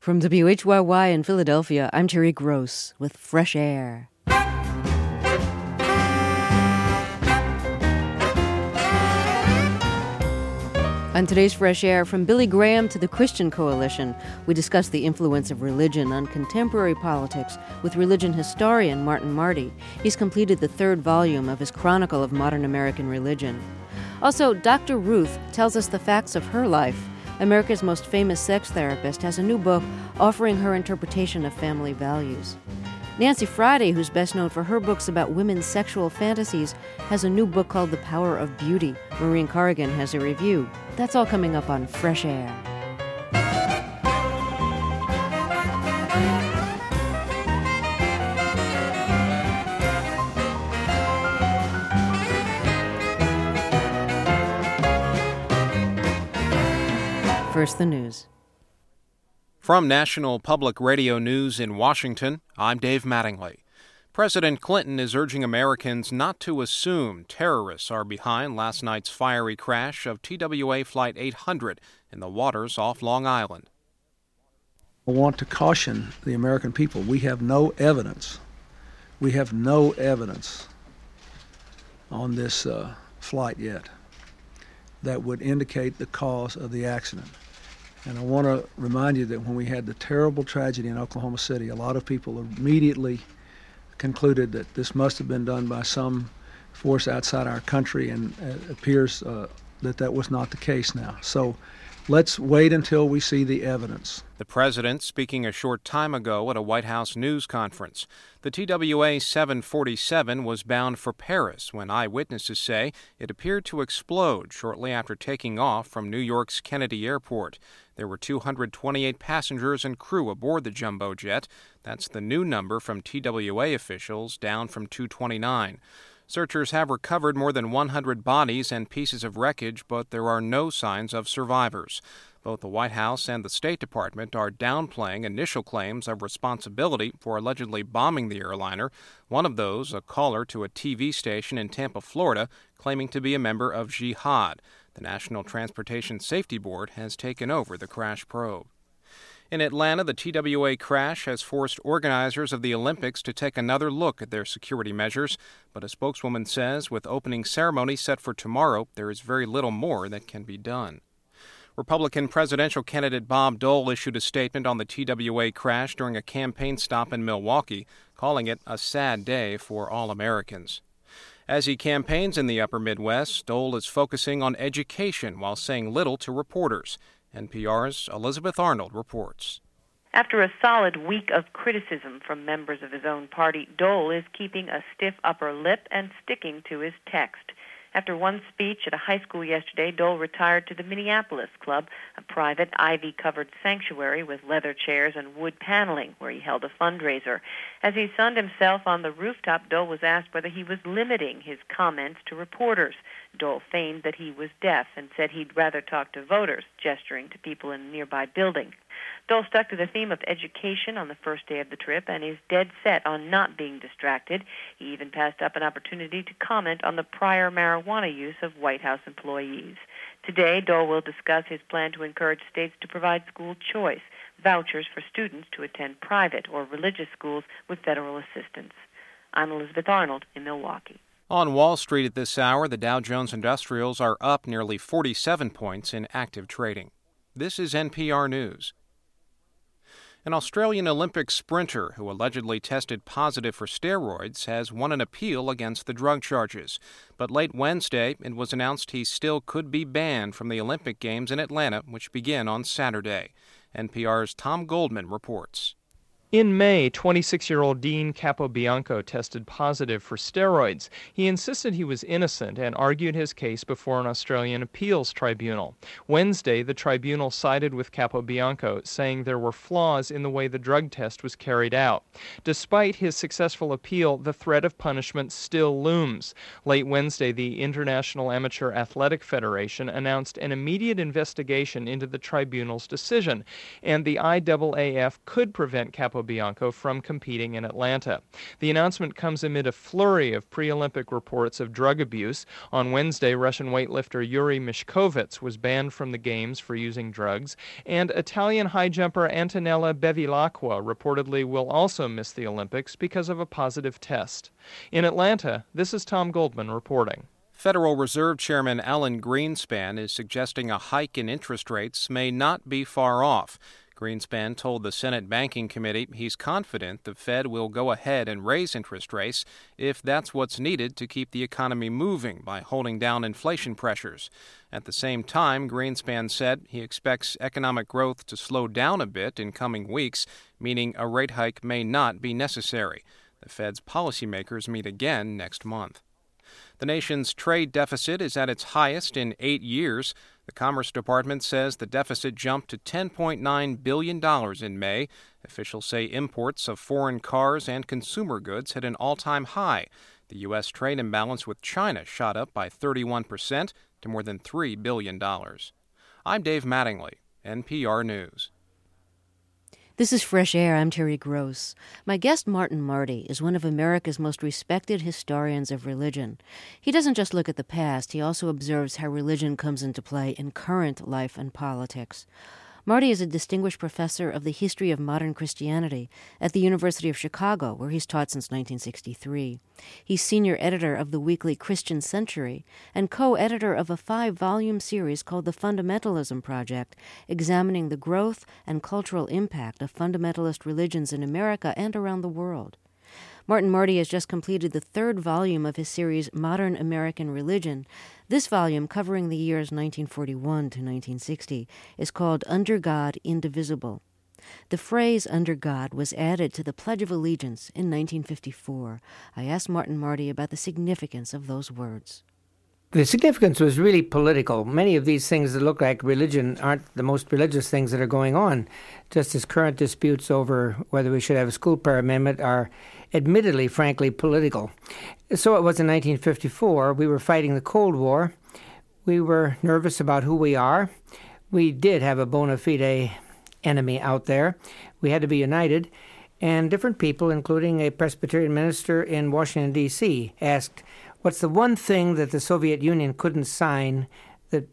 From WHYY in Philadelphia, I'm Terry Gross with Fresh Air. On today's Fresh Air, from Billy Graham to the Christian Coalition, we discuss the influence of religion on contemporary politics with religion historian Martin Marty. He's completed the third volume of his Chronicle of Modern American Religion. Also, Dr. Ruth tells us the facts of her life. America's most famous sex therapist has a new book offering her interpretation of family values. Nancy Friday, who's best known for her books about women's sexual fantasies, has a new book called The Power of Beauty. Maureen Corrigan has a review. That's all coming up on Fresh Air. First, the news. From National Public Radio News in Washington, I'm Dave Mattingly. President Clinton is urging Americans not to assume terrorists are behind last night's fiery crash of TWA Flight 800 in the waters off Long Island. I want to caution the American people. We have no evidence. We have no evidence on this flight yet that would indicate the cause of the accident. And I want to remind you that when we had the terrible tragedy in Oklahoma City, a lot of people immediately concluded that this must have been done by some force outside our country, and it appears that was not the case now. So let's wait until we see the evidence. The president speaking a short time ago at a White House news conference. The TWA 747 was bound for Paris when eyewitnesses say it appeared to explode shortly after taking off from New York's Kennedy Airport. There were 228 passengers and crew aboard the jumbo jet. That's the new number from TWA officials, down from 229. Searchers have recovered more than 100 bodies and pieces of wreckage, but there are no signs of survivors. Both the White House and the State Department are downplaying initial claims of responsibility for allegedly bombing the airliner. One of those, a caller to a TV station in Tampa, Florida, claiming to be a member of Jihad. The National Transportation Safety Board has taken over the crash probe. In Atlanta, the TWA crash has forced organizers of the Olympics to take another look at their security measures, but a spokeswoman says with opening ceremony set for tomorrow, there is very little more that can be done. Republican presidential candidate Bob Dole issued a statement on the TWA crash during a campaign stop in Milwaukee, calling it a sad day for all Americans. As he campaigns in the upper Midwest, Dole is focusing on education while saying little to reporters. NPR's Elizabeth Arnold reports. After a solid week of criticism from members of his own party, Dole is keeping a stiff upper lip and sticking to his text. After one speech at a high school yesterday, Dole retired to the Minneapolis Club, a private ivy-covered sanctuary with leather chairs and wood paneling, where he held a fundraiser. As he sunned himself on the rooftop, Dole was asked whether he was limiting his comments to reporters. Dole feigned that he was deaf and said he'd rather talk to voters, gesturing to people in a nearby building. Dole stuck to the theme of education on the first day of the trip and is dead set on not being distracted. He even passed up an opportunity to comment on the prior marijuana use of White House employees. Today, Dole will discuss his plan to encourage states to provide school choice, vouchers for students to attend private or religious schools with federal assistance. I'm Elizabeth Arnold in Milwaukee. On Wall Street at this hour, the Dow Jones Industrials are up nearly 47 points in active trading. This is NPR News. An Australian Olympic sprinter who allegedly tested positive for steroids has won an appeal against the drug charges. But late Wednesday, it was announced he still could be banned from the Olympic Games in Atlanta, which begin on Saturday. NPR's Tom Goldman reports. In May, 26-year-old Dean Capobianco tested positive for steroids. He insisted he was innocent and argued his case before an Australian appeals tribunal. Wednesday, the tribunal sided with Capobianco, saying there were flaws in the way the drug test was carried out. Despite his successful appeal, the threat of punishment still looms. Late Wednesday, the International Amateur Athletic Federation announced an immediate investigation into the tribunal's decision, and the IAAF could prevent Capobianco Capobianco from competing in Atlanta. The announcement comes amid a flurry of pre-Olympic reports of drug abuse. On Wednesday, Russian weightlifter Yuri Mishkovets was banned from the Games for using drugs, and Italian high jumper Antonella Bevilacqua reportedly will also miss the Olympics because of a positive test. In Atlanta, this is Tom Goldman reporting. Federal Reserve Chairman Alan Greenspan is suggesting a hike in interest rates may not be far off. Greenspan told the Senate Banking Committee he's confident the Fed will go ahead and raise interest rates if that's what's needed to keep the economy moving by holding down inflation pressures. At the same time, Greenspan said he expects economic growth to slow down a bit in coming weeks, meaning a rate hike may not be necessary. The Fed's policymakers meet again next month. The nation's trade deficit is at its highest in 8 years. The Commerce Department says the deficit jumped to $10.9 billion in May. Officials say imports of foreign cars and consumer goods hit an all-time high. The U.S. trade imbalance with China shot up by 31% to more than $3 billion. I'm Dave Mattingly, NPR News. This is Fresh Air. I'm Terry Gross. My guest, Martin Marty, is one of America's most respected historians of religion. He doesn't just look at the past, he also observes how religion comes into play in current life and politics. Marty is a distinguished professor of the history of modern Christianity at the University of Chicago, where he's taught since 1963. He's senior editor of the weekly Christian Century and co-editor of a 5-volume series called The Fundamentalism Project, examining the growth and cultural impact of fundamentalist religions in America and around the world. Martin Marty has just completed the 3rd volume of his series Modern American Religion. This volume, covering the years 1941 to 1960, is called Under God, Indivisible. The phrase under God was added to the Pledge of Allegiance in 1954. I asked Martin Marty about the significance of those words. The significance was really political. Many of these things that look like religion aren't the most religious things that are going on, just as current disputes over whether we should have a school prayer amendment are admittedly, frankly, political. So it was in 1954. We were fighting the Cold War. We were nervous about who we are. We did have a bona fide enemy out there. We had to be united. And different people, including a Presbyterian minister in Washington, D.C., asked, what's the one thing that the Soviet Union couldn't sign that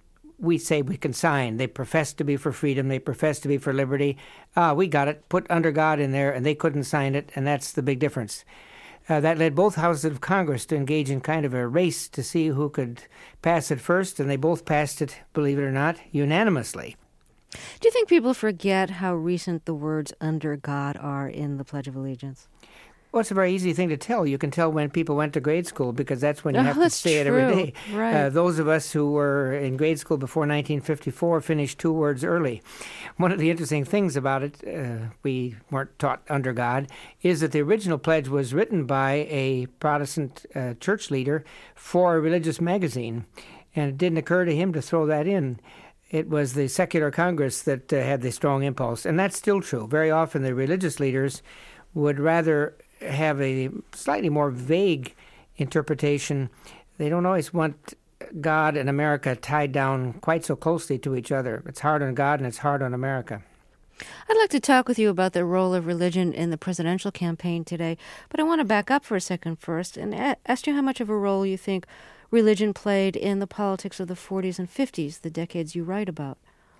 we say we can sign? They profess to be for freedom. They profess to be for liberty. We got it. Put under God in there, and they couldn't sign it, and that's the big difference. That led both houses of Congress to engage in kind of a race to see who could pass it first, and they both passed it, believe it or not, unanimously. Do you think people forget how recent the words under God are in the Pledge of Allegiance? Well, it's a very easy thing to tell. You can tell when people went to grade school because that's when you have to say it every day. Right. Those of us who were in grade school before 1954 finished 2 words early. One of the interesting things about it, we weren't taught under God, is that the original pledge was written by a Protestant church leader for a religious magazine, and it didn't occur to him to throw that in. It was the secular Congress that had the strong impulse, and that's still true. Very often the religious leaders would rather have a slightly more vague interpretation. They don't always want God and America tied down quite so closely to each other. It's hard on God and it's hard on America. I'd like to talk with you about the role of religion in the presidential campaign today, but I want to back up for a second first and ask you how much of a role you think religion played in the politics of the 40s and 50s, the decades you write about.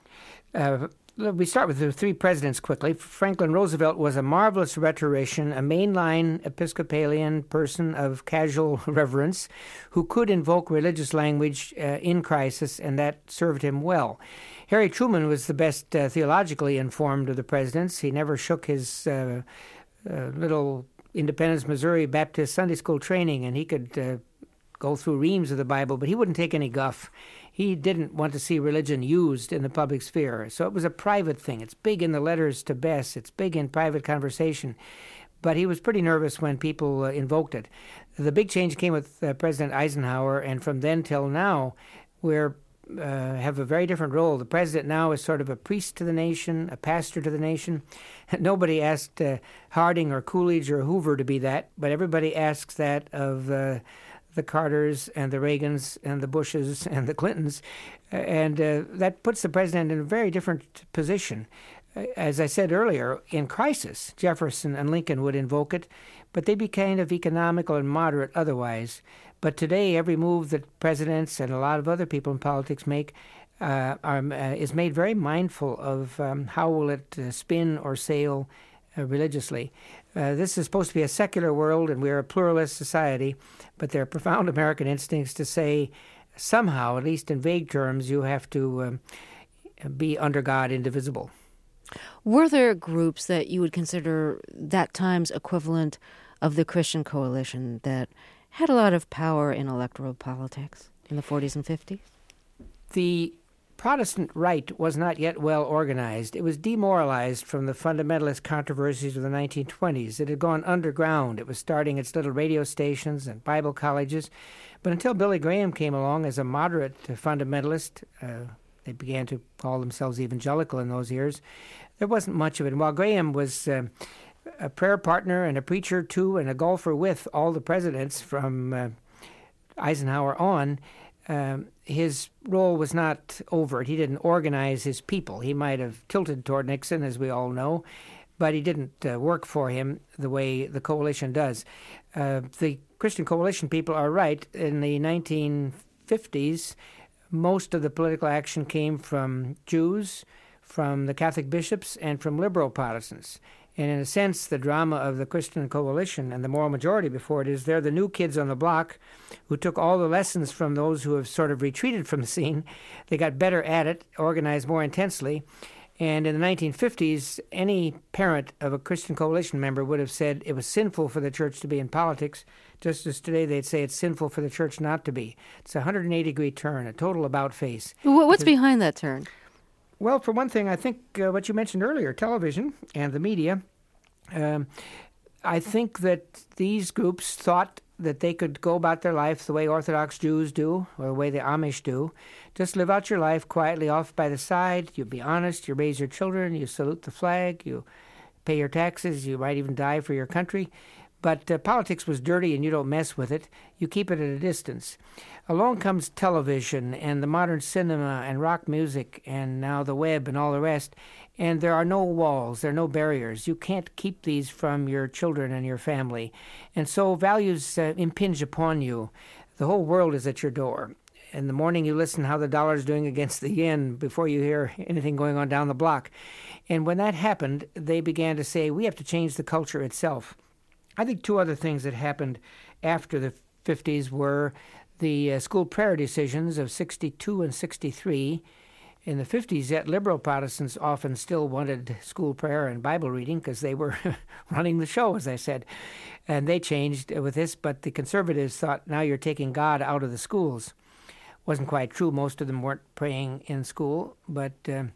We start with the 3 presidents quickly. Franklin Roosevelt was a marvelous rhetorician, a mainline Episcopalian person of casual reverence who could invoke religious language in crisis, and that served him well. Harry Truman was the best theologically informed of the presidents. He never shook his little Independence, Missouri Baptist Sunday school training, and he could go through reams of the Bible, but he wouldn't take any guff. He didn't want to see religion used in the public sphere. So it was a private thing. It's big in the letters to Bess. It's big in private conversation. But he was pretty nervous when people invoked it. The big change came with President Eisenhower, and from then till now, we have a very different role. The president now is sort of a priest to the nation, a pastor to the nation. Nobody asked Harding or Coolidge or Hoover to be that, but everybody asks that of the Carters and the Reagans and the Bushes and the Clintons, and that puts the president in a very different position. as I said earlier, in crisis, Jefferson and Lincoln would invoke it, but they'd be kind of economical and moderate otherwise. But today, every move that presidents and a lot of other people in politics make is made very mindful of how will it spin or sail religiously. This is supposed to be a secular world, and we're a pluralist society, but there are profound American instincts to say somehow, at least in vague terms, you have to be under God indivisible. Were there groups that you would consider that time's equivalent of the Christian Coalition that had a lot of power in electoral politics in the 40s and 50s? The Protestant right was not yet well organized. It was demoralized from the fundamentalist controversies of the 1920s. It had gone underground. It was starting its little radio stations and Bible colleges. But until Billy Graham came along as a moderate fundamentalist, they began to call themselves evangelical in those years, there wasn't much of it. And while Graham was a prayer partner and a preacher to and a golfer with all the presidents from Eisenhower on, his role was not overt. He didn't organize his people. He might have tilted toward Nixon, as we all know, but he didn't work for him the way the coalition does. The Christian Coalition people are right. In the 1950s, most of the political action came from Jews, from the Catholic bishops, and from liberal Protestants. And in a sense, the drama of the Christian Coalition and the moral majority before it is they're the new kids on the block who took all the lessons from those who have sort of retreated from the scene. They got better at it, organized more intensely. And in the 1950s, any parent of a Christian Coalition member would have said it was sinful for the church to be in politics, just as today they'd say it's sinful for the church not to be. It's a 180-degree turn, a total about-face. What's behind that turn? Well, for one thing, I think what you mentioned earlier, television and the media, I think that these groups thought that they could go about their life the way Orthodox Jews do, or the way the Amish do. Just live out your life quietly off by the side. You be honest. You raise your children. You salute the flag. You pay your taxes. You might even die for your country. But politics was dirty, and you don't mess with it. You keep it at a distance. Along comes television and the modern cinema and rock music and now the web and all the rest. And there are no walls. There are no barriers. You can't keep these from your children and your family. And so values impinge upon you. The whole world is at your door. In the morning, you listen how the dollar's doing against the yen before you hear anything going on down the block. And when that happened, they began to say, we have to change the culture itself. I think two other things that happened after the 50s were the school prayer decisions of 62 and 63. In the 50s, yet liberal Protestants often still wanted school prayer and Bible reading because they were running the show, as I said. And they changed with this, but the conservatives thought, now you're taking God out of the schools. Wasn't quite true. Most of them weren't praying in school, but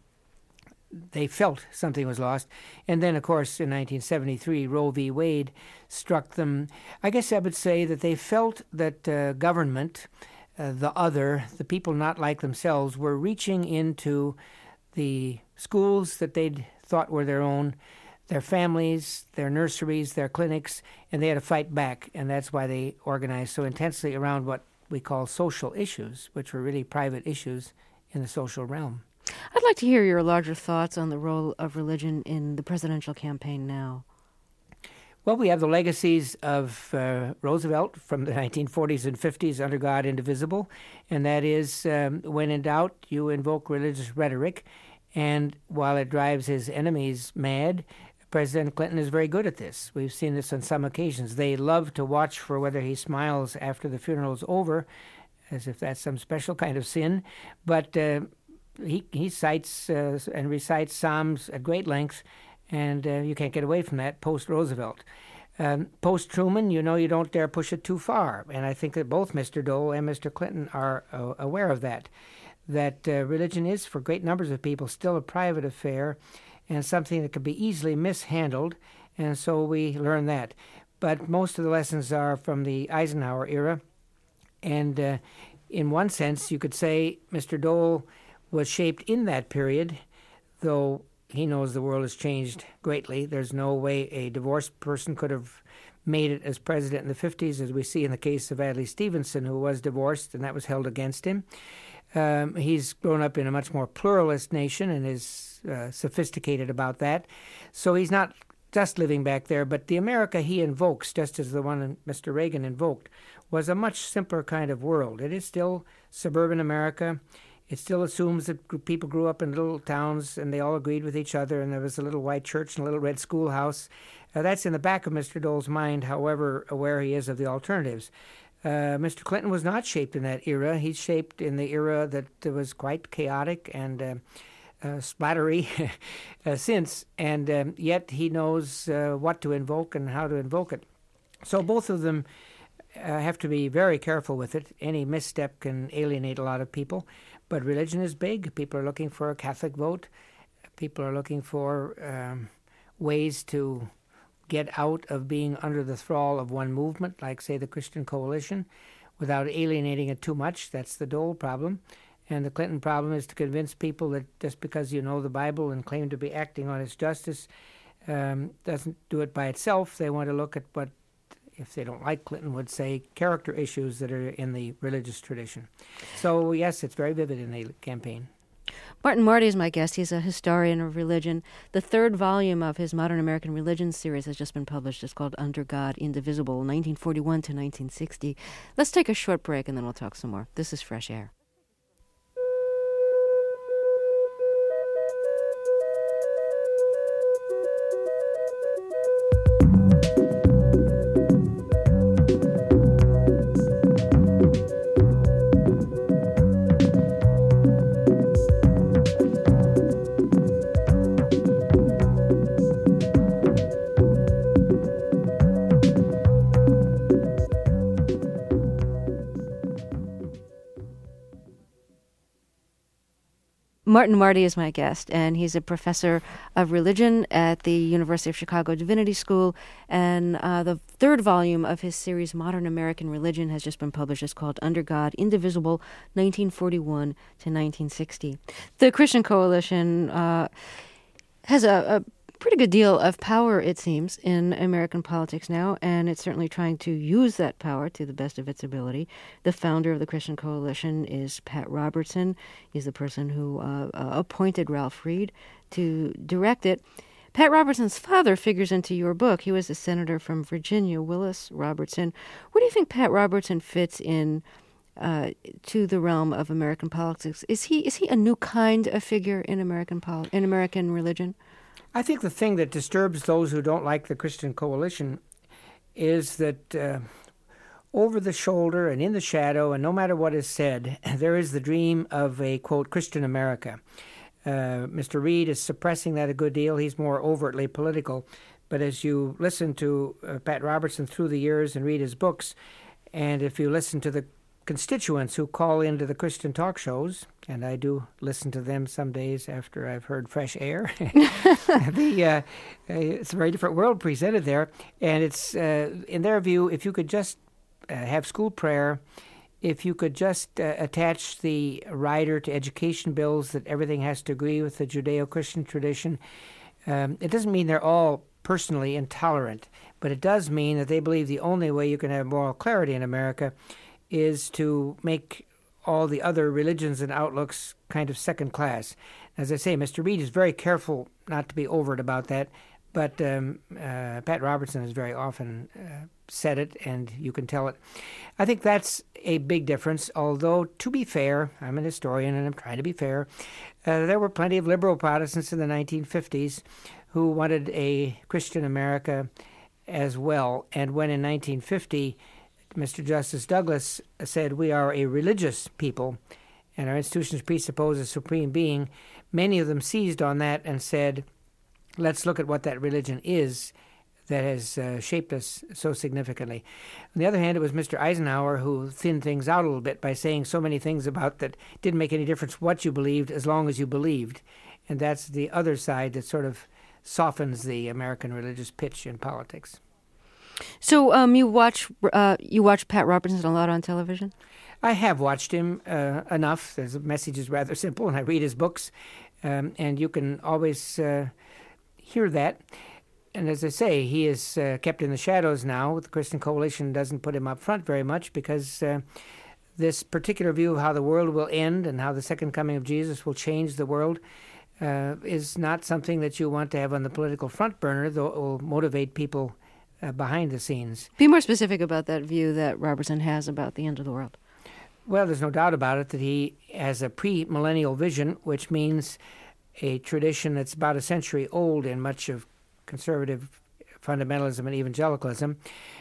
they felt something was lost. And then, of course, in 1973, Roe v. Wade struck them. I guess I would say that they felt that government, the other, the people not like themselves, were reaching into the schools that they'd thought were their own, their families, their nurseries, their clinics, and they had to fight back. And that's why they organized so intensely around what we call social issues, which were really private issues in the social realm. I'd like to hear your larger thoughts on the role of religion in the presidential campaign now. Well, we have the legacies of Roosevelt from the 1940s and 50s, under God indivisible, and that is, when in doubt, you invoke religious rhetoric, and while it drives his enemies mad, President Clinton is very good at this. We've seen this on some occasions. They love to watch for whether he smiles after the funeral is over, as if that's some special kind of sin, but he cites and recites Psalms at great length, and you can't get away from that post-Roosevelt. Post-Truman, you know you don't dare push it too far, and I think that both Mr. Dole and Mr. Clinton are aware of that religion is, for great numbers of people, still a private affair and something that could be easily mishandled, and so we learn that. But most of the lessons are from the Eisenhower era, and in one sense, you could say Mr. Dole was shaped in that period, though he knows the world has changed greatly. There's no way a divorced person could have made it as president in the 50s, as we see in the case of Adlai Stevenson, who was divorced, and that was held against him. He's grown up in a much more pluralist nation and is sophisticated about that. So he's not just living back there, but the America he invokes, just as the one Mr. Reagan invoked, was a much simpler kind of world. It is still suburban America. It still assumes that people grew up in little towns and they all agreed with each other, and there was a little white church and a little red schoolhouse. That's in the back of Mr. Dole's mind, however aware he is of the alternatives. Mr. Clinton was not shaped in that era. He's shaped in the era that was quite chaotic and splattery since, and yet he knows what to invoke and how to invoke it. So both of them have to be very careful with it. Any misstep can alienate a lot of people, but religion is big. People are looking for a Catholic vote. People are looking for ways to get out of being under the thrall of one movement, like, say, the Christian Coalition, without alienating it too much. That's the Dole problem. And the Clinton problem is to convince people that just because you know the Bible and claim to be acting on its justice doesn't do it by itself. They want to look at what, if they don't like Clinton, would say character issues that are in the religious tradition. So, yes, it's very vivid in the campaign. Martin Marty is my guest. He's a historian of religion. The third volume of his Modern American Religion series has just been published. It's called Under God, Indivisible, 1941 to 1960. Let's take a short break and then we'll talk some more. This is Fresh Air. Martin Marty is my guest, and he's a professor of religion at the University of Chicago Divinity School, and the third volume of his series, Modern American Religion, has just been published. It's called Under God, Indivisible, 1941 to 1960. The Christian Coalition has a pretty good deal of power, it seems, in American politics now, and it's certainly trying to use that power to the best of its ability. The founder of the Christian Coalition is Pat Robertson. He's the person who appointed Ralph Reed to direct it. Pat Robertson's father figures into your book. He was a senator from Virginia, Willis Robertson. Where do you think Pat Robertson fits in to the realm of American politics? Is he a new kind of figure in American religion? I think the thing that disturbs those who don't like the Christian Coalition is that over the shoulder and in the shadow, and no matter what is said, there is the dream of a, quote, Christian America. Mr. Reed is suppressing that a good deal. He's more overtly political. But as you listen to Pat Robertson through the years and read his books, and if you listen to the constituents who call into the Christian talk shows, and I do listen to them some days after I've heard Fresh Air. It's a very different world presented there, and it's in their view, if you could just have school prayer, if you could just attach the rider to education bills that everything has to agree with the Judeo-Christian tradition, it doesn't mean they're all personally intolerant, but it does mean that they believe the only way you can have moral clarity in America is to make all the other religions and outlooks kind of second class. As I say, Mr. Reed is very careful not to be overt about that, but Pat Robertson has very often said it, and you can tell it. I think that's a big difference, although, to be fair, I'm an historian and I'm trying to be fair, there were plenty of liberal Protestants in the 1950s who wanted a Christian America as well, and when in 1950 Mr. Justice Douglas said, we are a religious people, and our institutions presuppose a supreme being, many of them seized on that and said, let's look at what that religion is that has shaped us so significantly. On the other hand, it was Mr. Eisenhower who thinned things out a little bit by saying so many things about that didn't make any difference what you believed as long as you believed. And that's the other side that sort of softens the American religious pitch in politics. So you watch Pat Robertson a lot on television? I have watched him enough. His message is rather simple, and I read his books, and you can always hear that. And as I say, he is kept in the shadows now. The Christian Coalition doesn't put him up front very much because this particular view of how the world will end and how the second coming of Jesus will change the world is not something that you want to have on the political front burner, though it will motivate people behind the scenes. Be more specific about that view that Robertson has about the end of the world. Well, there's no doubt about it that he has a pre-millennial vision, which means a tradition that's about a century old in much of conservative fundamentalism and evangelicalism.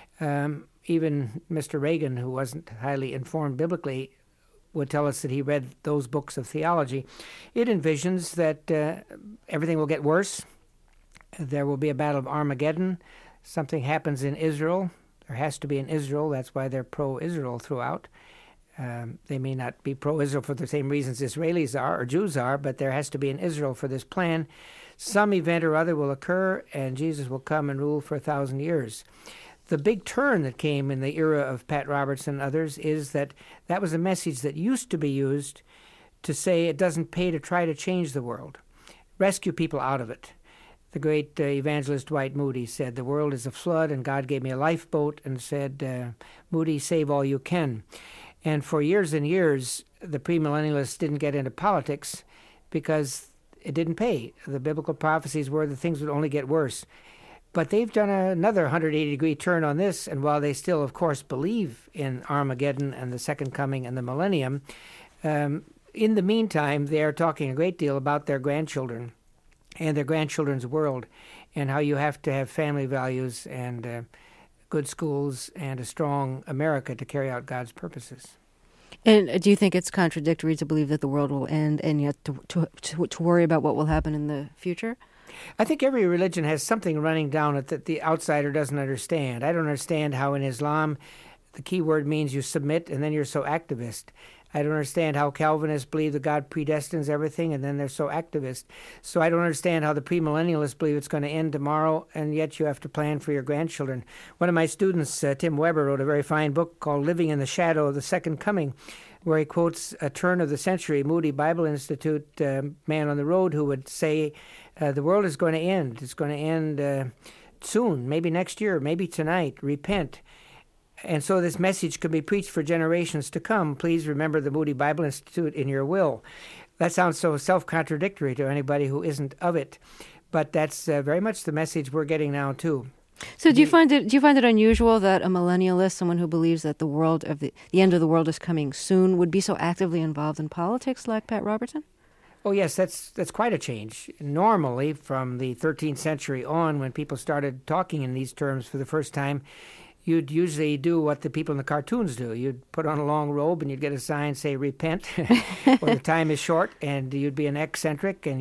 Even Mr. Reagan, who wasn't highly informed biblically, would tell us that he read those books of theology. It envisions that everything will get worse. There will be a battle of Armageddon. Something happens in Israel. There has to be in Israel. That's why they're pro-Israel throughout. They may not be pro-Israel for the same reasons Israelis are or Jews are, but there has to be in Israel for this plan. Some event or other will occur, and Jesus will come and rule for 1,000 years. The big turn that came in the era of Pat Robertson and others is that was a message that used to be used to say it doesn't pay to try to change the world. Rescue people out of it. The great evangelist Dwight Moody said, "The world is a flood, and God gave me a lifeboat," and said, "Moody, save all you can." And for years and years, the premillennialists didn't get into politics because it didn't pay. The biblical prophecies were that things would only get worse. But they've done another 180-degree turn on this, and while they still, of course, believe in Armageddon and the second coming and the millennium, in the meantime, they are talking a great deal about their grandchildren and their grandchildren's world and how you have to have family values and good schools and a strong America to carry out God's purposes. And do you think it's contradictory to believe that the world will end and yet to worry about what will happen in the future? I think every religion has something running down it that the outsider doesn't understand. I don't understand how in Islam the key word means you submit and then you're so activist. I don't understand how Calvinists believe that God predestines everything and then they're so activist. So I don't understand how the premillennialists believe it's going to end tomorrow and yet you have to plan for your grandchildren. One of my students, Tim Weber, wrote a very fine book called Living in the Shadow of the Second Coming, where he quotes a turn of the century Moody Bible Institute man on the road who would say, the world is going to end. It's going to end soon, maybe next year, maybe tonight. Repent. And so this message could be preached for generations to come. Please remember the Moody Bible Institute in your will. That sounds so self-contradictory to anybody who isn't of it. But that's very much the message we're getting now, too. So do you find it unusual that a millennialist, someone who believes that the end of the world is coming soon, would be so actively involved in politics like Pat Robertson? Oh, yes, that's quite a change. Normally, from the 13th century on, when people started talking in these terms for the first time, you'd usually do what the people in the cartoons do. You'd put on a long robe and you'd get a sign say, repent, or the time is short, and you'd be an eccentric, and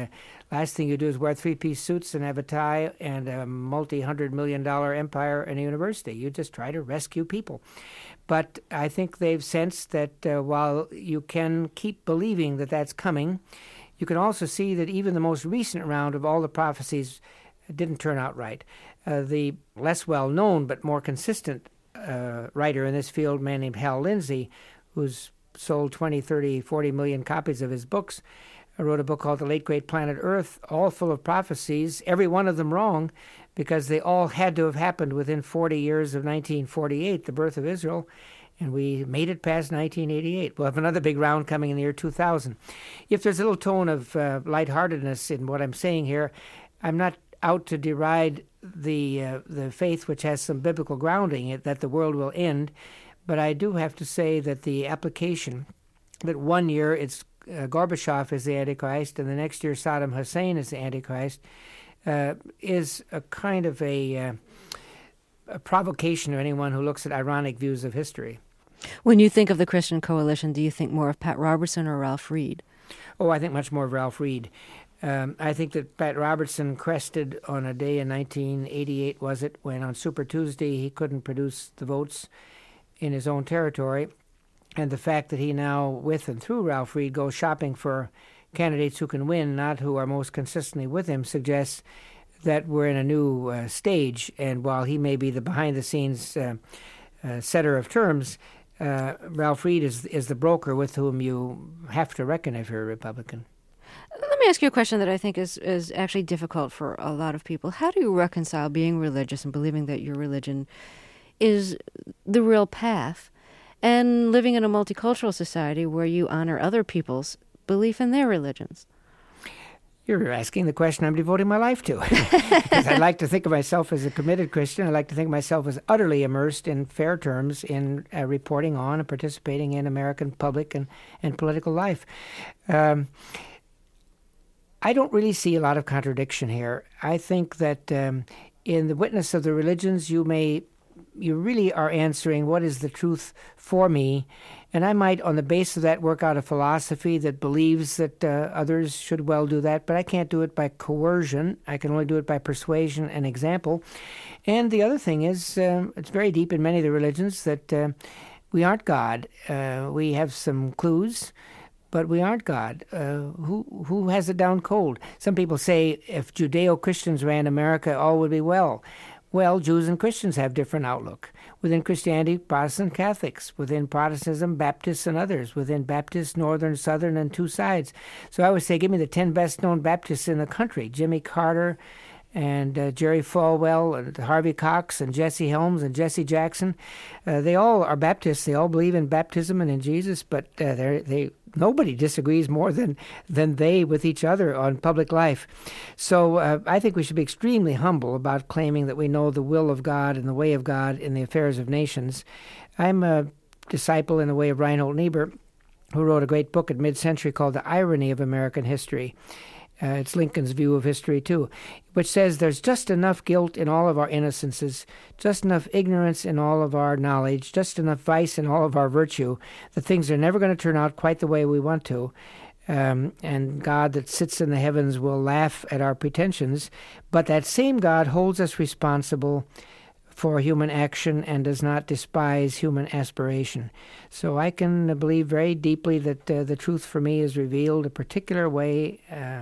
last thing you'd do is wear three-piece suits and have a tie and a multi-$100-million empire and a university. You'd just try to rescue people. But I think they've sensed that while you can keep believing that that's coming, you can also see that even the most recent round of all the prophecies didn't turn out right. The less well-known but more consistent writer in this field, a man named Hal Lindsey, who's sold 20, 30, 40 million copies of his books, wrote a book called The Late Great Planet Earth, all full of prophecies, every one of them wrong, because they all had to have happened within 40 years of 1948, the birth of Israel, and we made it past 1988. We'll have another big round coming in the year 2000. If there's a little tone of lightheartedness in what I'm saying here, I'm not out to deride the faith which has some biblical grounding, that the world will end, but I do have to say that the application, that one year it's Gorbachev is the Antichrist, and the next year Saddam Hussein is the Antichrist, is a kind of a provocation to anyone who looks at ironic views of history. When you think of the Christian Coalition, do you think more of Pat Robertson or Ralph Reed? Oh, I think much more of Ralph Reed. I think that Pat Robertson crested on a day in 1988, was it, when on Super Tuesday he couldn't produce the votes in his own territory. And the fact that he now, with and through Ralph Reed, goes shopping for candidates who can win, not who are most consistently with him, suggests that we're in a new stage. And while he may be the behind-the-scenes setter of terms, Ralph Reed is the broker with whom you have to reckon if you're a Republican. Let me ask you a question that I think is actually difficult for a lot of people. How do you reconcile being religious and believing that your religion is the real path and living in a multicultural society where you honor other people's belief in their religions? You're asking the question I'm devoting my life to. Because I like to think of myself as a committed Christian. I like to think of myself as utterly immersed in fair terms in reporting on and participating in American public and political life. I don't really see a lot of contradiction here. I think that in the witness of the religions, you really are answering what is the truth for me, and I might, on the basis of that, work out a philosophy that believes that others should well do that, but I can't do it by coercion. I can only do it by persuasion and example. And the other thing is, it's very deep in many of the religions that we aren't God. We have some clues, but we aren't God. Who has it down cold? Some people say if Judeo-Christians ran America, all would be well. Well, Jews and Christians have different outlook. Within Christianity, Protestant Catholics. Within Protestantism, Baptists and others. Within Baptists, Northern, Southern, and two sides. So I would say give me the 10 best-known Baptists in the country. Jimmy Carter and Jerry Falwell and Harvey Cox and Jesse Helms and Jesse Jackson. They all are Baptists. They all believe in baptism and in Jesus, but nobody disagrees more than they with each other on public life. So I think we should be extremely humble about claiming that we know the will of God and the way of God in the affairs of nations. I'm a disciple in the way of Reinhold Niebuhr, who wrote a great book at mid-century called The Irony of American History. It's Lincoln's view of history, too, which says there's just enough guilt in all of our innocences, just enough ignorance in all of our knowledge, just enough vice in all of our virtue, that things are never going to turn out quite the way we want to. And God that sits in the heavens will laugh at our pretensions, but that same God holds us responsible for human action and does not despise human aspiration. So I can believe very deeply that the truth for me is revealed a particular way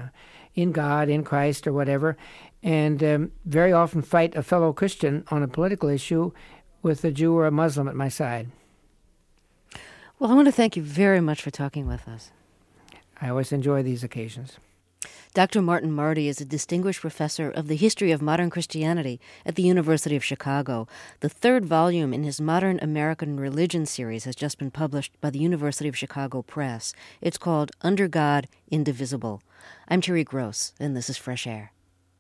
in God, in Christ, or whatever, and very often fight a fellow Christian on a political issue with a Jew or a Muslim at my side. Well, I want to thank you very much for talking with us. I always enjoy these occasions. Dr. Martin Marty is a distinguished professor of the history of modern Christianity at the University of Chicago. The third volume in his Modern American Religion series has just been published by the University of Chicago Press. It's called Under God, Indivisible. I'm Terry Gross, and this is Fresh Air.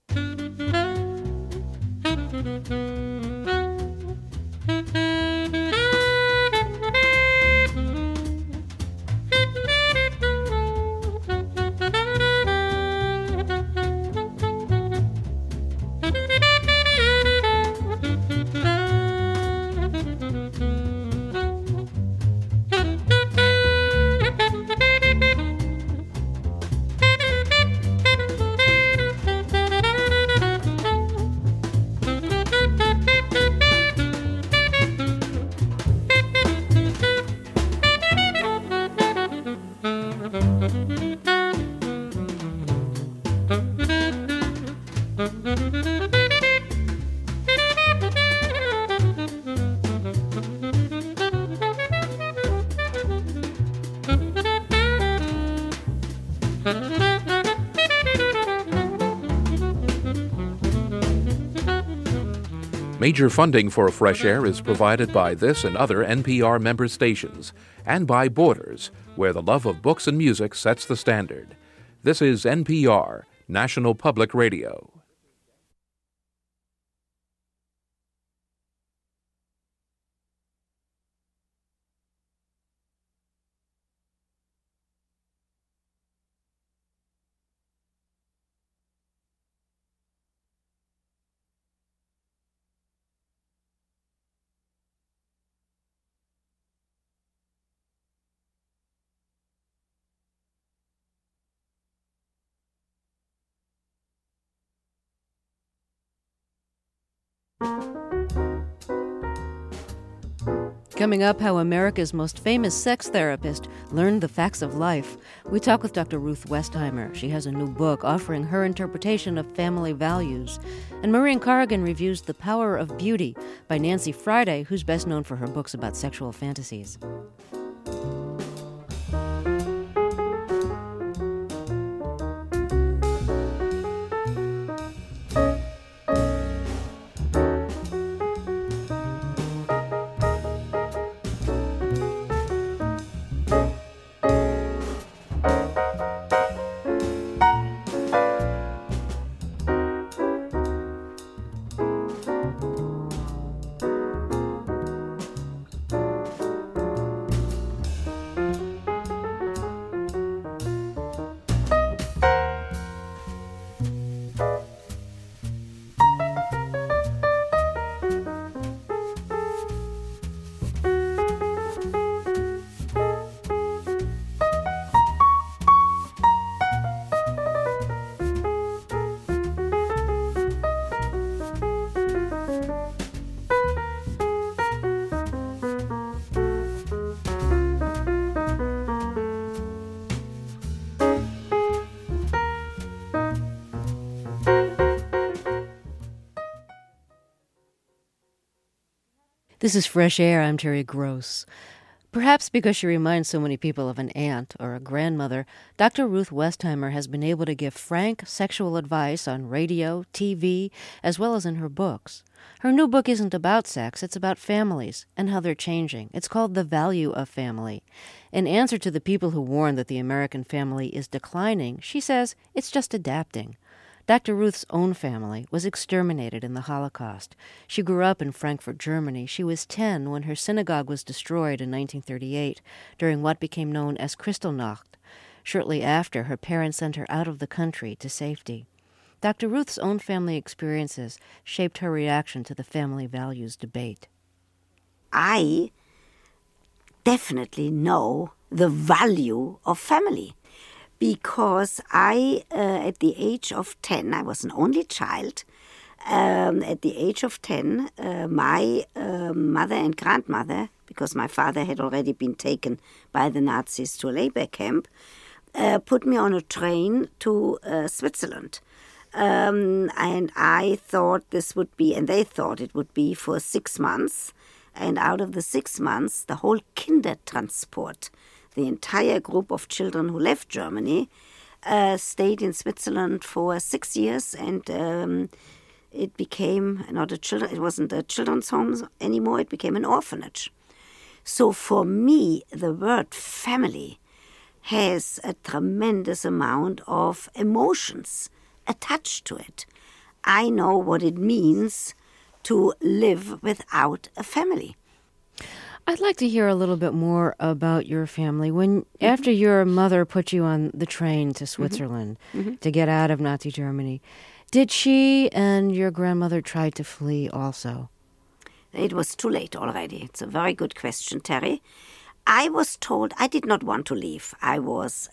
Major funding for Fresh Air is provided by this and other NPR member stations, and by Borders, where the love of books and music sets the standard. This is NPR, National Public Radio. Coming up, how America's most famous sex therapist learned the facts of life. We talk with Dr. Ruth Westheimer. She has a new book offering her interpretation of family values. And Maureen Corrigan reviews The Power of Beauty by Nancy Friday, who's best known for her books about sexual fantasies. This is Fresh Air. I'm Terry Gross. Perhaps because she reminds so many people of an aunt or a grandmother, Dr. Ruth Westheimer has been able to give frank sexual advice on radio, TV, as well as in her books. Her new book isn't about sex, it's about families and how they're changing. It's called The Value of Family. In answer to the people who warn that the American family is declining, she says it's just adapting. Dr. Ruth's own family was exterminated in the Holocaust. She grew up in Frankfurt, Germany. She was 10 when her synagogue was destroyed in 1938 during what became known as Kristallnacht. Shortly after, her parents sent her out of the country to safety. Dr. Ruth's own family experiences shaped her reaction to the family values debate. I definitely know the value of family. Because at the age of 10, I was an only child. At the age of 10, my mother and grandmother, because my father had already been taken by the Nazis to a labor camp, put me on a train to Switzerland. And I thought this would be, and they thought it would be for 6 months. And out of the 6 months, the whole Kindertransport, the entire group of children who left Germany, stayed in Switzerland for 6 years, and it became it wasn't a children's home anymore, it became an orphanage. So for me, the word family has a tremendous amount of emotions attached to it. I know what it means to live without a family. I'd like to hear a little bit more about your family. After your mother put you on the train to Switzerland to get out of Nazi Germany, did she and your grandmother try to flee also? It was too late already. It's a very good question, Terry. I was told I did not want to leave. I was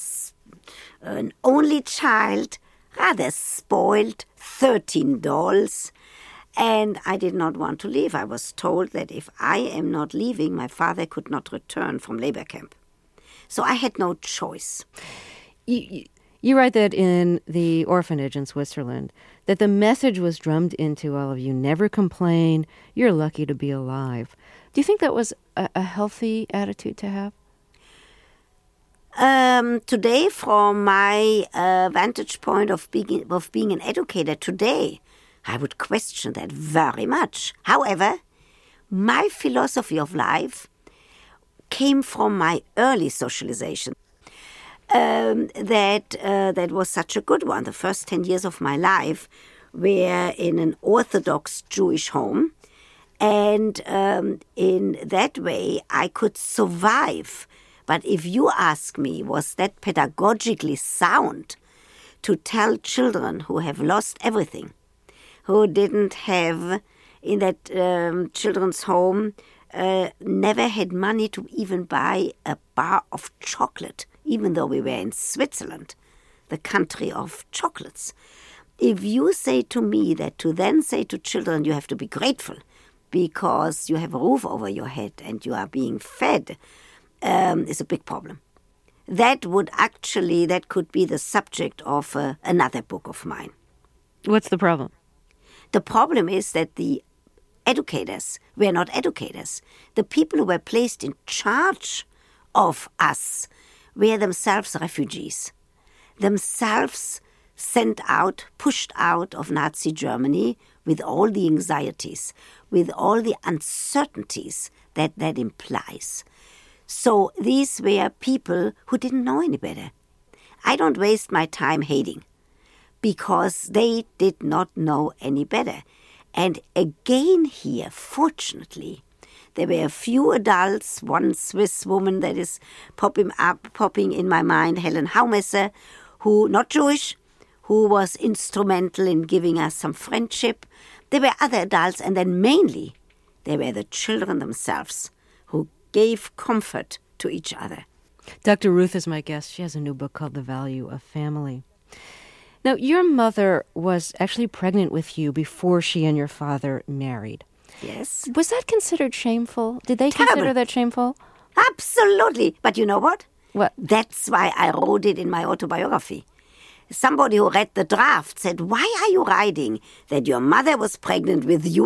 an only child, rather spoiled, 13 dolls. And I did not want to leave. I was told that if I am not leaving, my father could not return from labor camp. So I had no choice. You write that in the orphanage in Switzerland, that the message was drummed into all of you, never complain, you're lucky to be alive. Do you think that was a healthy attitude to have? Today, from my vantage point of being an educator today, I would question that very much. However, my philosophy of life came from my early socialization. That was such a good one. The first 10 years of my life were in an Orthodox Jewish home. And in that way, I could survive. But if you ask me, was that pedagogically sound to tell children who have lost everything, who didn't have, in that children's home, never had money to even buy a bar of chocolate, even though we were in Switzerland, the country of chocolates. If you say to me that to then say to children, you have to be grateful because you have a roof over your head and you are being fed, is a big problem. That could be the subject of another book of mine. What's the problem? The problem is that the educators were not educators. The people who were placed in charge of us were themselves refugees, themselves sent out, pushed out of Nazi Germany with all the anxieties, with all the uncertainties that implies. So these were people who didn't know any better. I don't waste my time hating, because they did not know any better. And again here, fortunately, there were a few adults, one Swiss woman that is popping in my mind, Helen Haumesser, who, not Jewish, who was instrumental in giving us some friendship. There were other adults, and then mainly there were the children themselves who gave comfort to each other. Dr. Ruth is my guest. She has a new book called The Value of Family. Now, your mother was actually pregnant with you before she and your father married. Yes. Was that considered shameful? Did they Terrible. consider that shameful? Absolutely. But you know what? What? That's why I wrote it in my autobiography. Somebody who read the draft said, why are you writing that your mother was pregnant with you?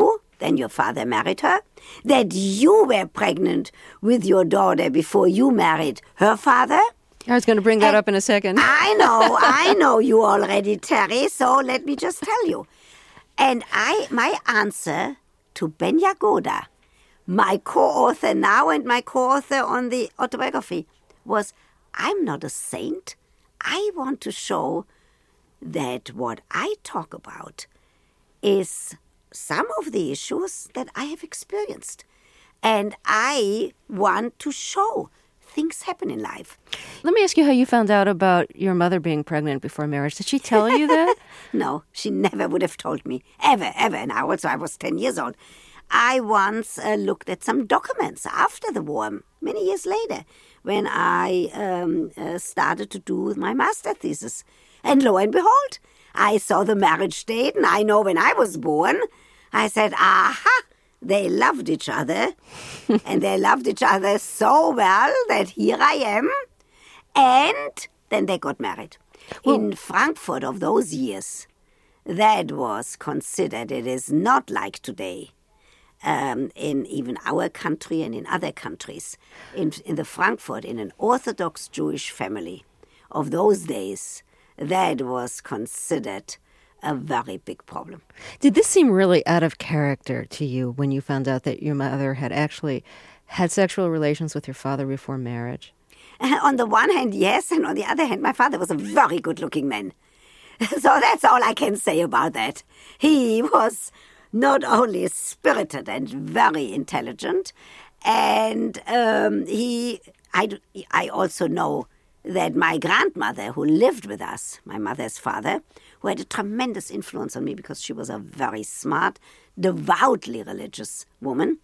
then your father married her, that you were pregnant with your daughter before you married her father. I was going to bring that up in a second. I know you already, Terry, so let me just tell you. And my answer to Ben Yagoda, my co-author now and my co-author on the autobiography, was, I'm not a saint. I want to show that what I talk about is some of the issues that I have experienced. And I want to show things happen in life. Let me ask you how you found out about your mother being pregnant before marriage. Did she tell you that? No, she never would have told me. Ever. And I was 10 years old. I once looked at some documents after the war, many years later, when I started to do my master thesis. And lo and behold, I saw the marriage date, and I know when I was born. I said, aha, they loved each other. And they loved each other so well that here I am. And then they got married. In Frankfurt of those years, that was considered, it is not like today, in even our country and in other countries. In the Frankfurt, in an Orthodox Jewish family of those days, that was considered a very big problem. Did this seem really out of character to you when you found out that your mother had actually had sexual relations with your father before marriage? On the one hand, yes, and on the other hand, my father was a very good-looking man. So that's all I can say about that. He was not only spirited and very intelligent, and I also know that my grandmother, who lived with us, my mother's father, who had a tremendous influence on me because she was a very smart, devoutly religious woman,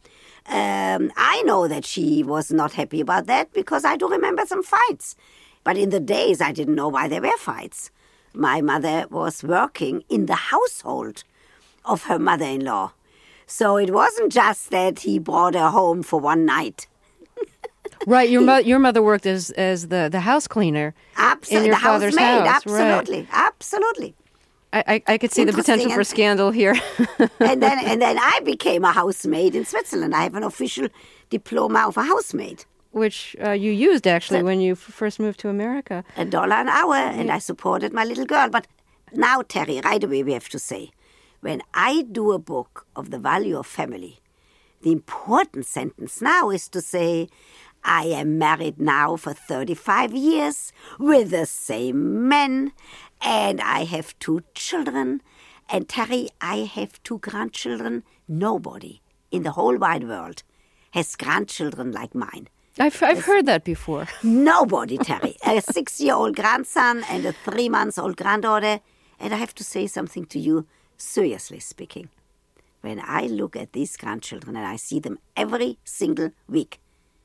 I know that she was not happy about that because I do remember some fights. But in the days, I didn't know why there were fights. My mother was working in the household of her mother-in-law. So it wasn't just that he brought her home for one night. Right, your mother worked as the house cleaner in your father's house. Absolutely, right. Absolutely. I could see the potential for scandal here. and then I became a housemaid in Switzerland. I have an official diploma of a housemaid. Which you used, actually, when you first moved to America. $1 an hour, and I supported my little girl. But now, Terry, right away we have to say, when I do a book of the value of family, the important sentence now is to say, I am married now for 35 years with the same man, and I have 2 children. And Terry, I have 2 grandchildren. Nobody in the whole wide world has grandchildren like mine. I've heard that before. Nobody, Terry. A 6-year-old grandson and a 3-month-old granddaughter. And I have to say something to you, seriously speaking. When I look at these grandchildren and I see them every single week,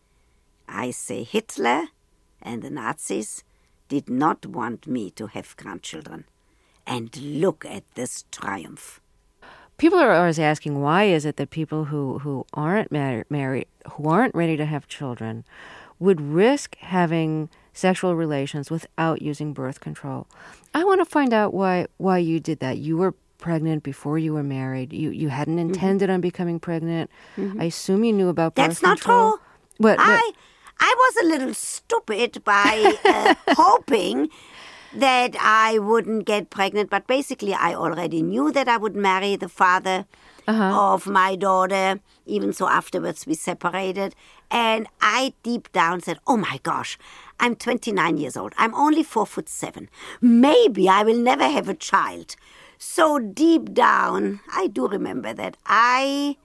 I say Hitler and the Nazis did not want me to have grandchildren. And look at this triumph. People are always asking, why is it that people who aren't married, who aren't ready to have children, would risk having sexual relations without using birth control? I want to find out why you did that. You were pregnant before you were married. You hadn't intended on becoming pregnant. I assume you knew about birth control. That's not true. What? I was a little stupid by hoping that I wouldn't get pregnant, but basically I already knew that I would marry the father of my daughter. Even so, afterwards we separated. And I deep down said, oh my gosh, I'm 29 years old. I'm only 4'7". Maybe I will never have a child. So deep down, I do remember that I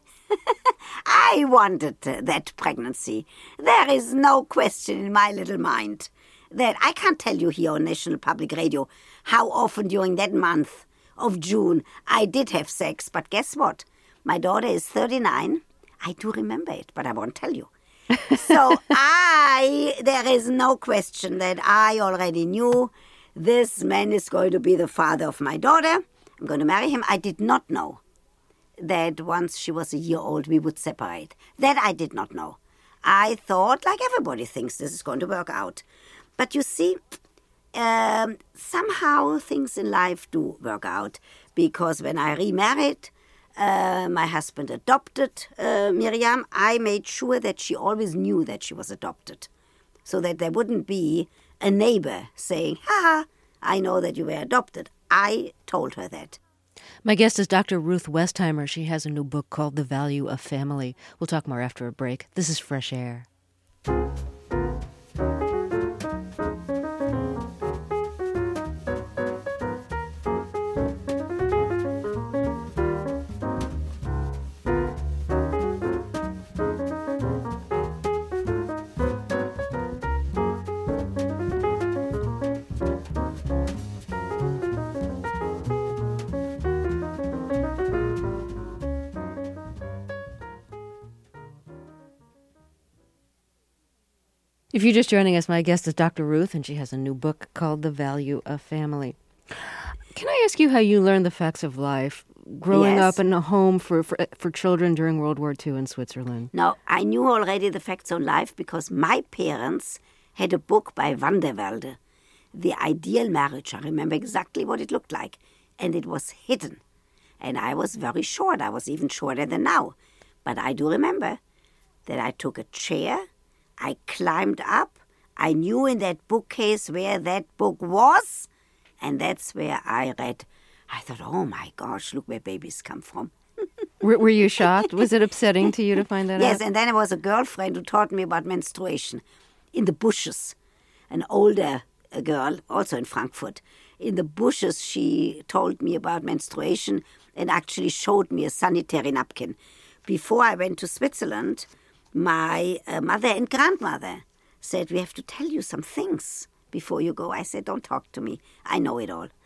wanted that pregnancy. There is no question in my little mind that I can't tell you here on National Public Radio how often during that month of June I did have sex. But guess what? My daughter is 39. I do remember it, but I won't tell you. So there is no question that I already knew this man is going to be the father of my daughter. I'm going to marry him. I did not know that once she was a year old we would separate. That I did not know. I thought, like everybody thinks, this is going to work out. But you see, somehow things in life do work out, because when I remarried, My husband adopted Miriam. I made sure that she always knew that she was adopted, so that there wouldn't be a neighbor saying, "Ha, I know that you were adopted." I told her that. My guest is Dr. Ruth Westheimer. She has a new book called The Value of Family. We'll talk more after a break. This is Fresh Air. If you're just joining us, my guest is Dr. Ruth, and she has a new book called The Value of Family. Can I ask you how you learned the facts of life growing up in a home for children during World War II in Switzerland? Now, I knew already the facts of life because my parents had a book by Van der Velde, The Ideal Marriage. I remember exactly what it looked like, and it was hidden. And I was very short. I was even shorter than now. But I do remember that I took a chair, I climbed up, I knew in that bookcase where that book was, and that's where I read. I thought, oh my gosh, look where babies come from. Were you shocked? Was it upsetting to you to find that out? Yes, and then there was a girlfriend who taught me about menstruation in the bushes. An older girl, also in Frankfurt. In the bushes, she told me about menstruation and actually showed me a sanitary napkin. Before I went to Switzerland, my mother and grandmother said, we have to tell you some things before you go. I said, don't talk to me. I know it all.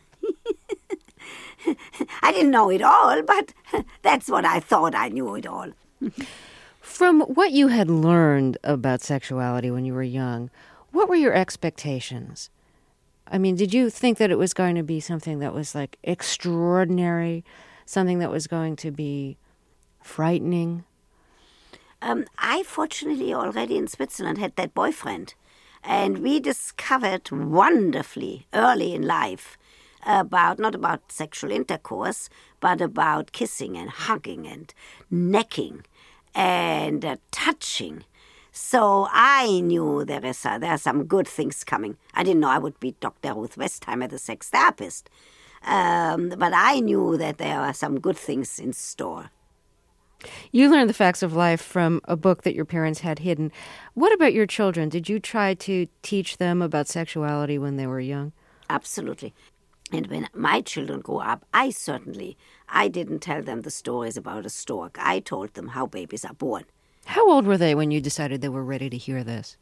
I didn't know it all, but that's what I thought. I knew it all. From what you had learned about sexuality when you were young, what were your expectations? I mean, did you think that it was going to be something that was like extraordinary, something that was going to be frightening? I fortunately already in Switzerland had that boyfriend, and we discovered wonderfully early in life not about sexual intercourse, but about kissing and hugging and necking and touching. So I knew there are some good things coming. I didn't know I would be Dr. Ruth Westheimer, the sex therapist, but I knew that there are some good things in store. You learned the facts of life from a book that your parents had hidden. What about your children? Did you try to teach them about sexuality when they were young? Absolutely. And when my children grew up, I didn't tell them the stories about a stork. I told them how babies are born. How old were they when you decided they were ready to hear this?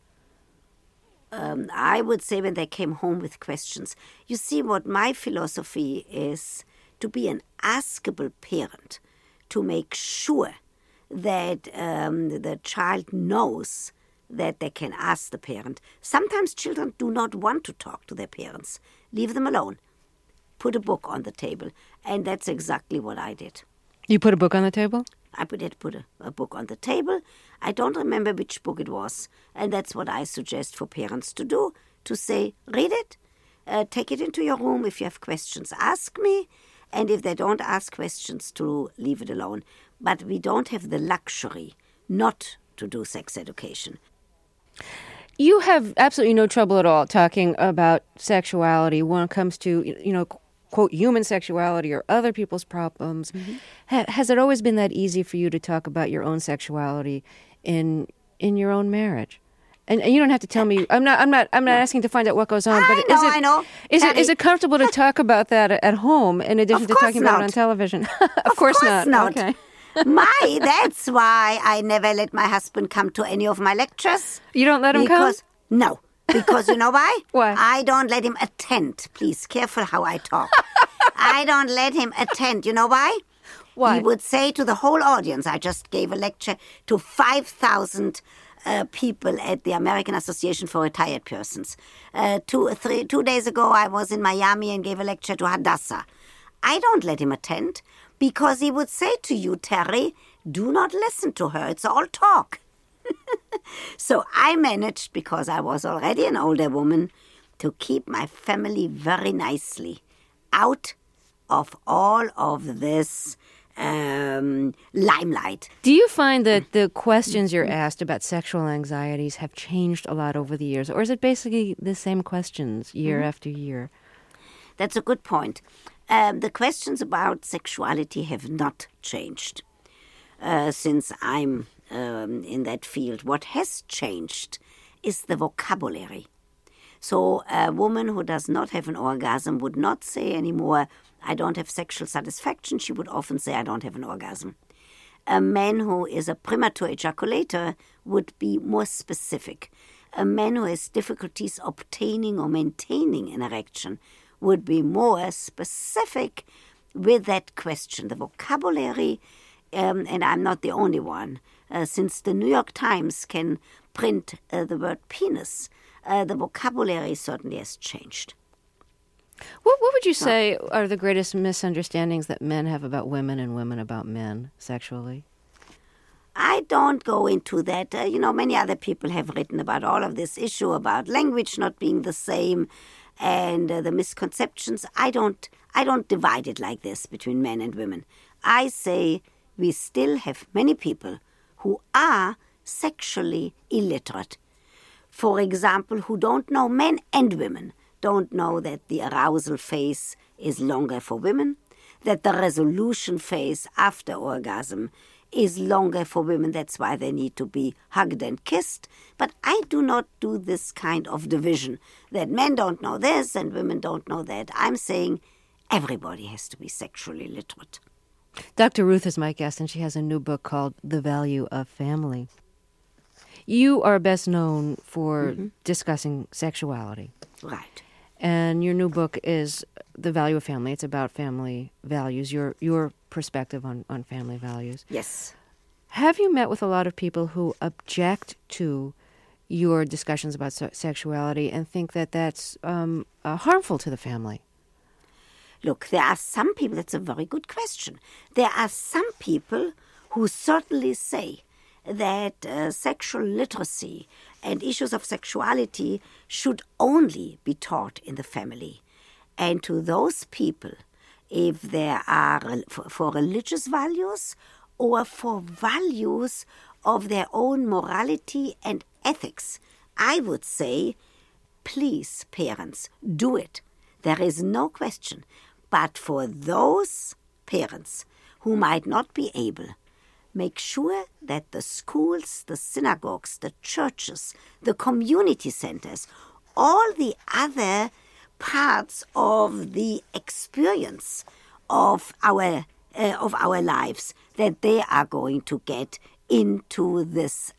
I would say when they came home with questions. You see, what my philosophy is to be an askable parent, to make sure that the child knows that they can ask the parent. Sometimes children do not want to talk to their parents. Leave them alone. Put a book on the table. And that's exactly what I did. You put a book on the table? I put a book on the table. I don't remember which book it was. And that's what I suggest for parents to do, to say, read it, take it into your room. If you have questions, ask me. And if they don't ask questions, to leave it alone. But we don't have the luxury not to do sex education. You have absolutely no trouble at all talking about sexuality when it comes to, quote, human sexuality or other people's problems. Mm-hmm. Has it always been that easy for you to talk about your own sexuality in your own marriage? And you don't have to tell me. I'm not asking to find out what goes on. But I know. Is it comfortable to talk about that at home in addition to talking about it on television? Of course not. Okay. That's why I never let my husband come to any of my lectures. You don't let him come? No. Because you know why? Why? I don't let him attend. Please, careful how I talk. I don't let him attend. You know why? Why? He would say to the whole audience, I just gave a lecture to 5,000 people at the American Association for Retired Persons. 2 days ago, I was in Miami and gave a lecture to Hadassah. I don't let him attend because he would say to you, Terry, do not listen to her. It's all talk. So I managed, because I was already an older woman, to keep my family very nicely out of all of this limelight. Do you find that the questions you're asked about sexual anxieties have changed a lot over the years, or is it basically the same questions year after year? That's a good point. The questions about sexuality have not changed since I'm in that field. What has changed is the vocabulary. So a woman who does not have an orgasm would not say anymore, I don't have sexual satisfaction. She would often say, I don't have an orgasm. A man who is a premature ejaculator would be more specific. A man who has difficulties obtaining or maintaining an erection would be more specific with that question. The vocabulary, and I'm not the only one, since the New York Times can print the word penis, the vocabulary certainly has changed. What would you say are the greatest misunderstandings that men have about women and women about men sexually? I don't go into that. Many other people have written about all of this issue about language not being the same and the misconceptions. I don't divide it like this between men and women. I say we still have many people who are sexually illiterate. For example, who don't know, men and women don't know that the arousal phase is longer for women, that the resolution phase after orgasm is longer for women. That's why they need to be hugged and kissed. But I do not do this kind of division, that men don't know this and women don't know that. I'm saying everybody has to be sexually literate. Dr. Ruth is my guest, and she has a new book called The Value of Family. You are best known for discussing sexuality. Right. And your new book is The Value of Family. It's about family values, your perspective on family values. Yes. Have you met with a lot of people who object to your discussions about sexuality and think that that's harmful to the family? Look, there are some people, that's a very good question. There are some people who certainly say that sexual literacy and issues of sexuality should only be taught in the family. And to those people, if there are for religious values or for values of their own morality and ethics, I would say, please, parents, do it. There is no question. But for those parents who might not be able, make sure that the schools, the synagogues, the churches, the community centers, all the other parts of the experience of our lives, that they are going to get into this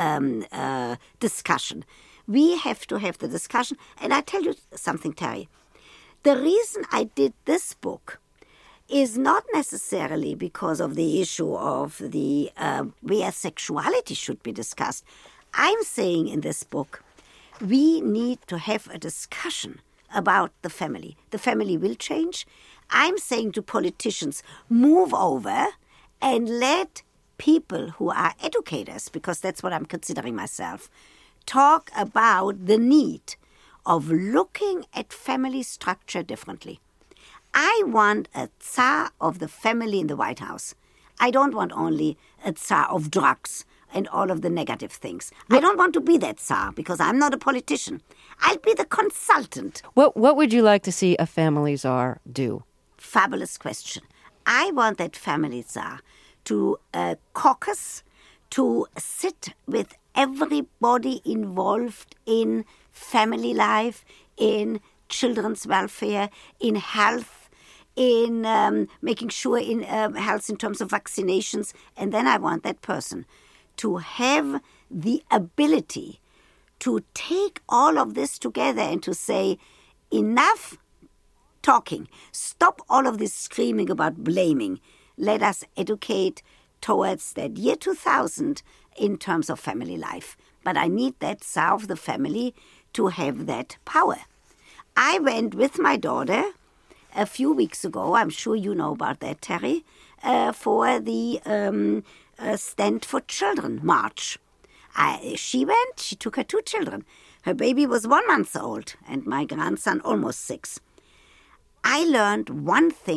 discussion. We have to have the discussion. And I tell you something, Terry. The reason I did this book is not necessarily because of the issue of the where sexuality should be discussed. I'm saying in this book, we need to have a discussion about the family. The family will change. I'm saying to politicians, move over and let people who are educators, because that's what I'm considering myself, talk about the need of looking at family structure differently. I want a Tsar of the family in the White House. I don't want only a Tsar of drugs and all of the negative things. I don't want to be that Tsar because I'm not a politician. I'll be the consultant. What would you like to see a family czar do? Fabulous question. I want that family czar to caucus, to sit with everybody involved in family life, in children's welfare, in health, in making sure in health in terms of vaccinations. And then I want that person to have the ability to take all of this together and to say, enough talking. Stop all of this screaming about blaming. Let us educate towards that year 2000 in terms of family life. But I need that Tsar of the family to have that power. I went with my daughter a few weeks ago, I'm sure you know about that, Terry, for the Stand for Children march. She went, she took her 2 children. Her baby was 1 month old and my grandson almost 6. I learned one thing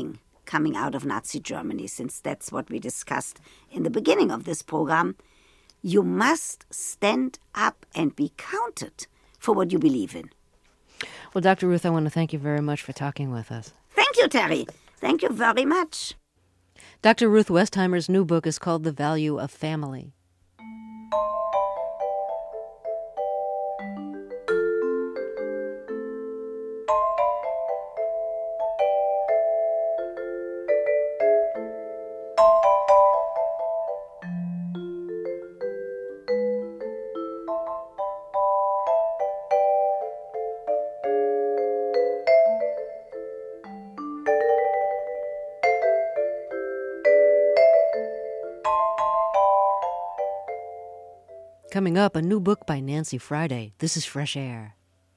coming out of Nazi Germany, since that's what we discussed in the beginning of this program. You must stand up and be counted for what you believe in. Well, Dr. Ruth, I want to thank you very much for talking with us. Thank you, Terry. Thank you very much. Dr. Ruth Westheimer's new book is called The Value of Family. Coming up, a new book by Nancy Friday. This is Fresh Air.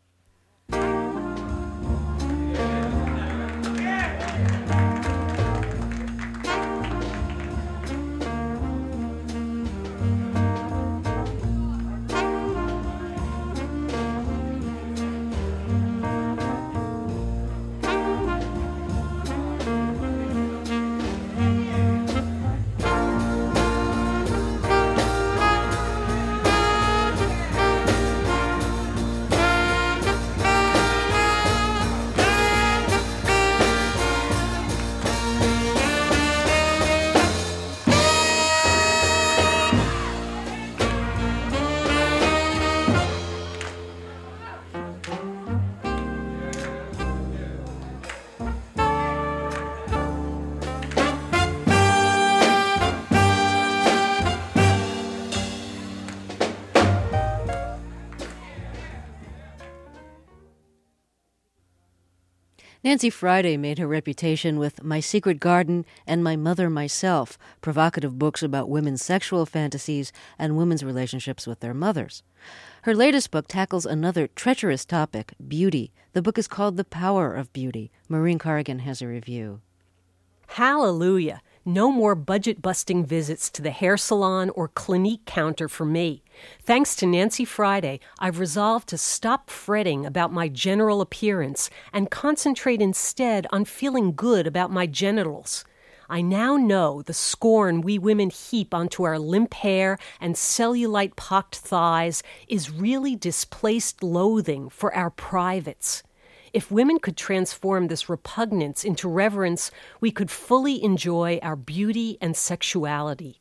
Nancy Friday made her reputation with My Secret Garden and My Mother, Myself, provocative books about women's sexual fantasies and women's relationships with their mothers. Her latest book tackles another treacherous topic, beauty. The book is called The Power of Beauty. Maureen Corrigan has a review. Hallelujah. No more budget-busting visits to the hair salon or Clinique counter for me. Thanks to Nancy Friday, I've resolved to stop fretting about my general appearance and concentrate instead on feeling good about my genitals. I now know the scorn we women heap onto our limp hair and cellulite-pocked thighs is really displaced loathing for our privates. If women could transform this repugnance into reverence, we could fully enjoy our beauty and sexuality.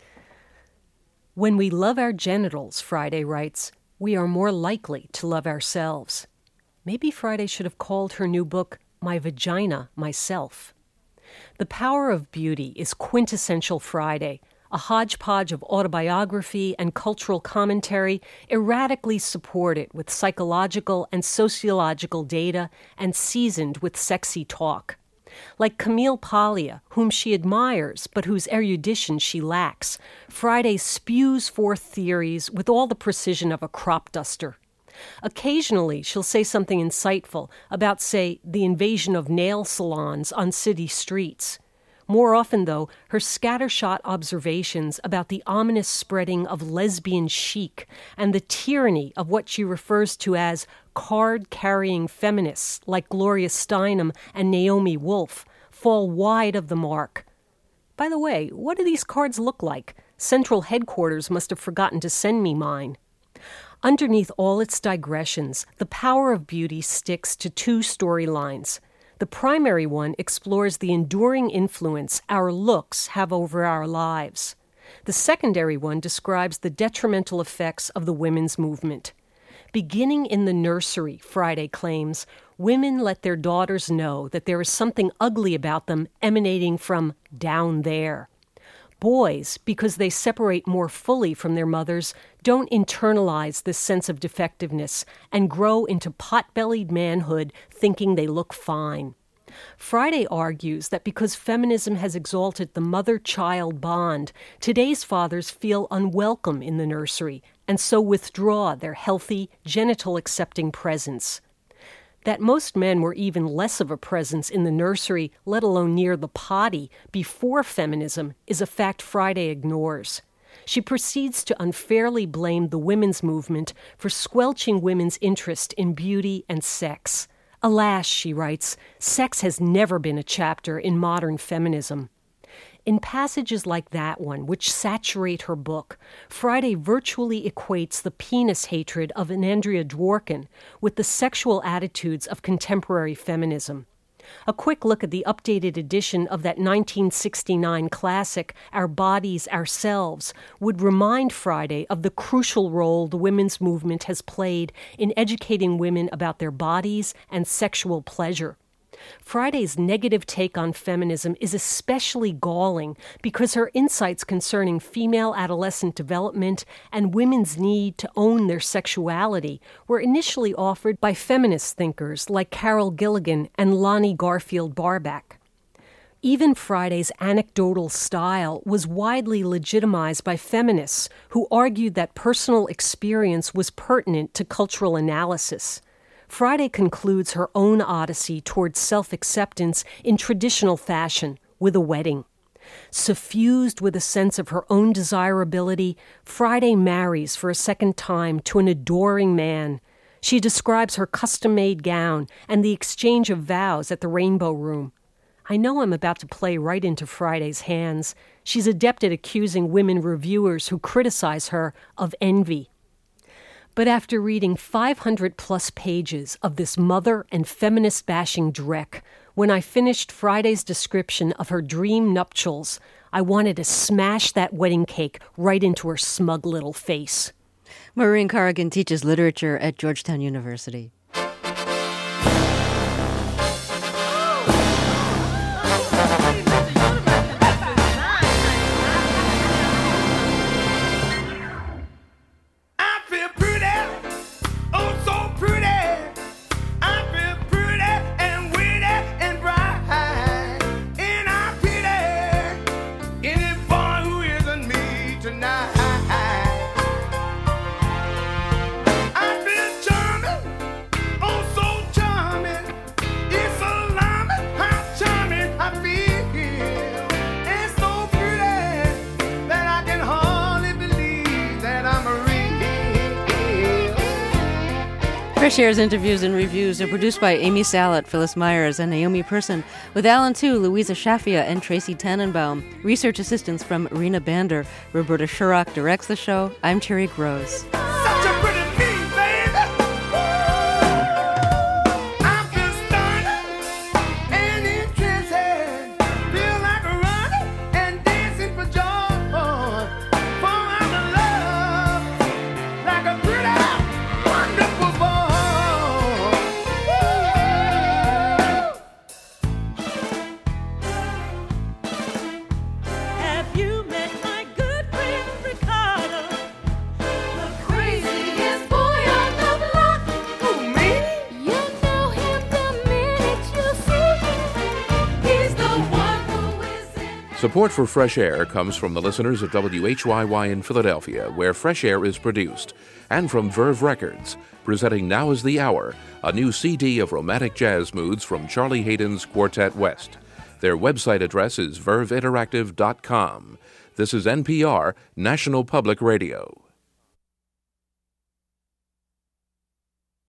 When we love our genitals, Friday writes, we are more likely to love ourselves. Maybe Friday should have called her new book, My Vagina, Myself. The Power of Beauty is quintessential Friday, a hodgepodge of autobiography and cultural commentary erratically supported with psychological and sociological data and seasoned with sexy talk. Like Camille Paglia, whom she admires but whose erudition she lacks, Friday spews forth theories with all the precision of a crop duster. Occasionally, she'll say something insightful about, say, the invasion of nail salons on city streets. More often, though, her scattershot observations about the ominous spreading of lesbian chic and the tyranny of what she refers to as card-carrying feminists like Gloria Steinem and Naomi Wolf fall wide of the mark. By the way, what do these cards look like? Central headquarters must have forgotten to send me mine. Underneath all its digressions, The Power of Beauty sticks to two storylines. The primary one explores the enduring influence our looks have over our lives. The secondary one describes the detrimental effects of the women's movement. Beginning in the nursery, Friday claims, women let their daughters know that there is something ugly about them emanating from down there. Boys, because they separate more fully from their mothers, don't internalize this sense of defectiveness and grow into pot-bellied manhood thinking they look fine. Friday argues that because feminism has exalted the mother-child bond, today's fathers feel unwelcome in the nursery and so withdraw their healthy, genital-accepting presence. That most men were even less of a presence in the nursery, let alone near the potty, before feminism is a fact Friday ignores. She proceeds to unfairly blame the women's movement for squelching women's interest in beauty and sex, Alas, she writes, sex has never been a chapter in modern feminism. In passages like that one, which saturate her book, Friday virtually equates the penis hatred of an Andrea Dworkin with the sexual attitudes of contemporary feminism. A quick look at the updated edition of that 1969 classic, Our Bodies, Ourselves, would remind Friday of the crucial role the women's movement has played in educating women about their bodies and sexual pleasure. Friday's negative take on feminism is especially galling because her insights concerning female adolescent development and women's need to own their sexuality were initially offered by feminist thinkers like Carol Gilligan and Lonnie Garfield Barback. Even Friday's anecdotal style was widely legitimized by feminists who argued that personal experience was pertinent to cultural analysis. Friday concludes her own odyssey towards self-acceptance in traditional fashion with a wedding. Suffused with a sense of her own desirability, Friday marries for a second time to an adoring man. She describes her custom-made gown and the exchange of vows at the Rainbow Room. I know I'm about to play right into Friday's hands. She's adept at accusing women reviewers who criticize her of envy. But after reading 500-plus pages of this mother and feminist-bashing dreck, when I finished Friday's description of her dream nuptials, I wanted to smash that wedding cake right into her smug little face. Maureen Corrigan teaches literature at Georgetown University. Fresh Air's interviews and reviews are produced by Amy Salet, Phyllis Myers, and Naomi Person, with Alan Tu, Louisa Shafia, and Tracy Tannenbaum. Research assistance from Rena Bander. Roberta Shurock directs the show. I'm Terry Gross. Support for Fresh Air comes from the listeners of WHYY in Philadelphia, where Fresh Air is produced, and from Verve Records, presenting Now is the Hour, a new CD of romantic jazz moods from Charlie Hayden's Quartet West. Their website address is verveinteractive.com. This is NPR, National Public Radio.